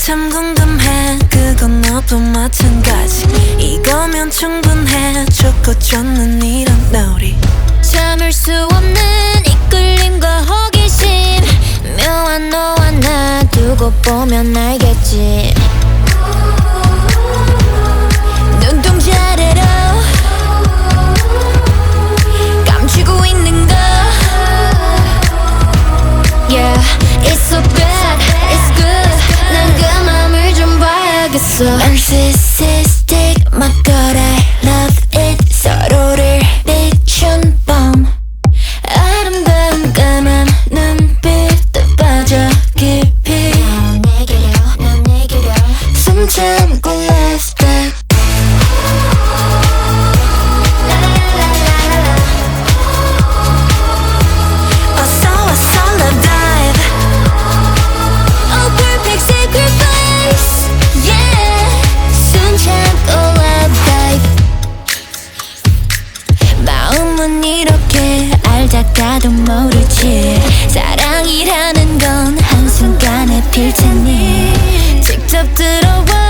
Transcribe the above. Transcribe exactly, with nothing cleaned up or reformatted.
참 궁금해. 그건 너도 마찬가지. 이거면 충분해. 좋고 좋는 이런 놀이. 참을 수 없는 이끌림과 호기심. 묘한 너와 나 두고 보면 알겠지. 눈동자래로 감추고 있는 거. Yeah, it's so bad, it's good. 난 그 맘을 좀 봐야겠어. Narcissistic, my god, I love it. 서로를 비춘 밤. 아름다운 까만 눈빛도 빠져 깊이. 넌 내게로, 넌 내게로. 숨 참고 last back. 이렇게 알다가도 모르지. 사랑이라는 건 한순간에 필 테니 직접 들어와.